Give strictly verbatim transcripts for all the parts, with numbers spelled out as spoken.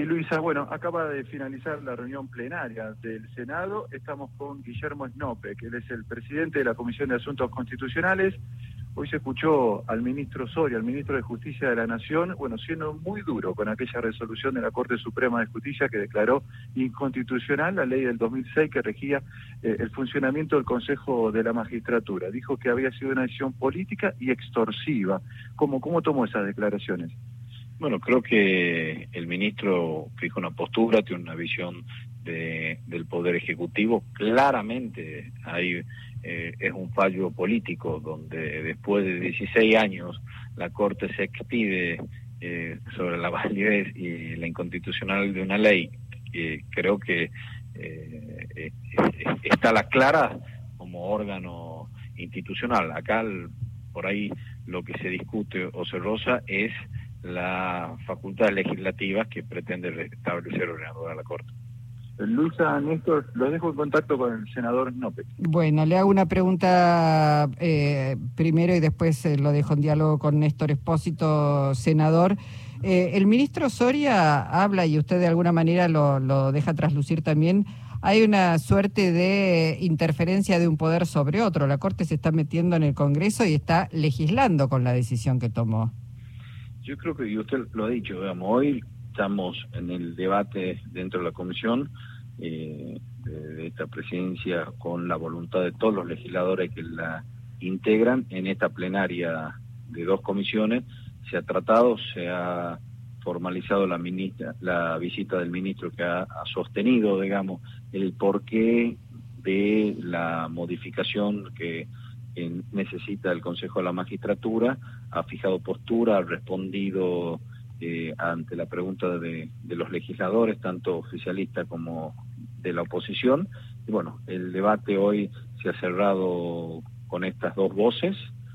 Luisa, bueno, acaba de finalizar la reunión plenaria del Senado. Estamos con Guillermo Snope, que él es el presidente de la Comisión de Asuntos Constitucionales. Hoy se escuchó al ministro Soria, al ministro de Justicia de la Nación, bueno, siendo muy duro con aquella resolución de la Corte Suprema de Justicia que declaró inconstitucional la ley del dos mil seis que regía eh, el funcionamiento del Consejo de la Magistratura. Dijo que había sido una decisión política y extorsiva. ¿Cómo, cómo tomó esas declaraciones? Bueno, creo que el ministro fija una postura, tiene una visión de, del Poder Ejecutivo. Claramente hay, eh, es un fallo político donde después de dieciséis años la Corte se expide eh, sobre la validez y la inconstitucional de una ley. Eh, creo que eh, eh, está la clara como órgano institucional. Acá por ahí lo que se discute o se roza es la facultad legislativa que pretende restablecer ordenadora a la Corte. Luisa, Néstor, los dejo en contacto con el senador Snope. Bueno, le hago una pregunta eh, primero y después eh, lo dejo en diálogo con Néstor Espósito, senador. Eh, el ministro Soria habla, y usted de alguna manera lo, lo deja traslucir también, hay una suerte de interferencia de un poder sobre otro. La Corte se está metiendo en el Congreso y está legislando con la decisión que tomó. Yo creo que, y usted lo ha dicho, digamos, hoy estamos en el debate dentro de la comisión eh, de, de esta presidencia con la voluntad de todos los legisladores que la integran en esta plenaria de dos comisiones. Se ha tratado, se ha formalizado la ministra, la visita del ministro que ha, ha sostenido, digamos, el porqué de la modificación que necesita el Consejo de la Magistratura, ha fijado postura, ha respondido eh, ante la pregunta de, de los legisladores, tanto oficialistas como de la oposición. Y bueno, el debate hoy se ha cerrado con estas dos voces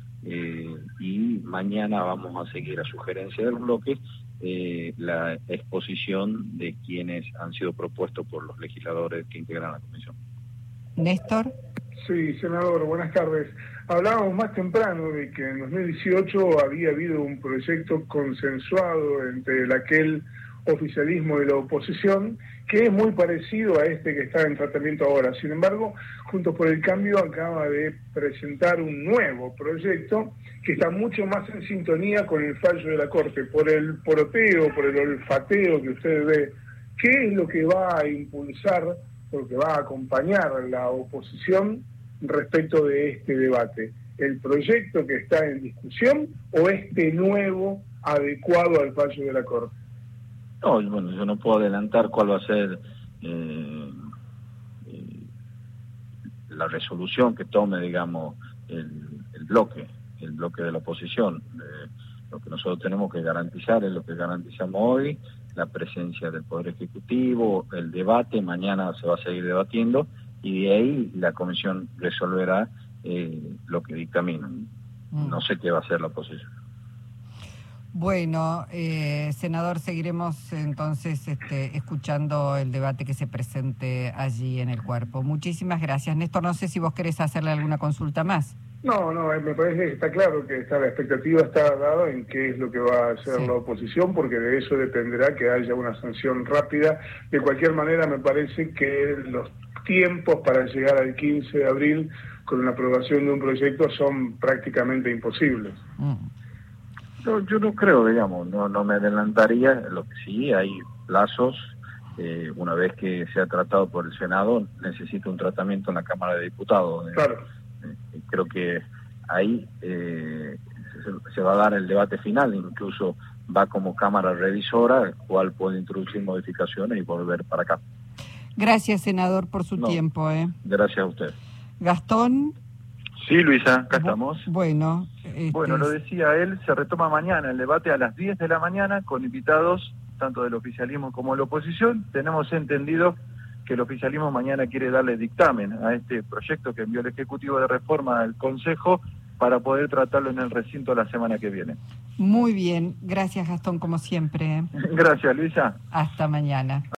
eh, y mañana vamos a seguir a sugerencia del bloque eh, la exposición de quienes han sido propuestos por los legisladores que integran la comisión. Néstor. Sí, senador, buenas tardes. Hablábamos más temprano de que en dos mil dieciocho había habido un proyecto consensuado entre el aquel oficialismo y la oposición, que es muy parecido a este que está en tratamiento ahora. Sin embargo, Juntos por el Cambio acaba de presentar un nuevo proyecto que está mucho más en sintonía con el fallo de la Corte. Por el poroteo, por el olfateo que usted ve, ¿qué es lo que va a impulsar, lo que va a acompañar la oposición respecto de este debate? ¿El proyecto que está en discusión o este nuevo adecuado al fallo de la Corte? No, bueno, yo no puedo adelantar cuál va a ser eh, eh, la resolución que tome, digamos, el, el bloque, el bloque de la oposición. Eh, lo que nosotros tenemos que garantizar es lo que garantizamos hoy, la presencia del Poder Ejecutivo, el debate, mañana se va a seguir debatiendo, y de ahí la comisión resolverá eh, lo que dictamina. Mm. No sé qué va a hacer la oposición. Bueno, eh, senador, seguiremos entonces este, escuchando el debate que se presente allí en el cuerpo. Muchísimas gracias. Néstor, no sé si vos querés hacerle alguna consulta más. No, no, me parece que está claro que está, la expectativa está dada en qué es lo que va a hacer sí. la oposición, porque de eso dependerá que haya una sanción rápida. De cualquier manera, me parece que los tiempos para llegar al quince de abril con la aprobación de un proyecto son prácticamente imposibles. Mm. No, yo no creo, digamos, no, no me adelantaría. Lo que sí, hay plazos. Eh, una vez que sea tratado por el Senado, necesita un tratamiento en la Cámara de Diputados. Claro. Eh, creo que ahí eh, se, se va a dar el debate final, incluso va como Cámara Revisora, el cual puede introducir modificaciones y volver para acá. Gracias, senador, por su no, tiempo. ¿eh? Gracias a usted. Gastón. Sí, Luisa, acá estamos. Bueno. Este... Bueno, lo decía él, se retoma mañana el debate a las diez de la mañana con invitados tanto del oficialismo como de la oposición. Tenemos entendido que el oficialismo mañana quiere darle dictamen a este proyecto que envió el Ejecutivo de Reforma al Consejo para poder tratarlo en el recinto la semana que viene. Muy bien, gracias Gastón, como siempre. Gracias, Luisa. Hasta mañana.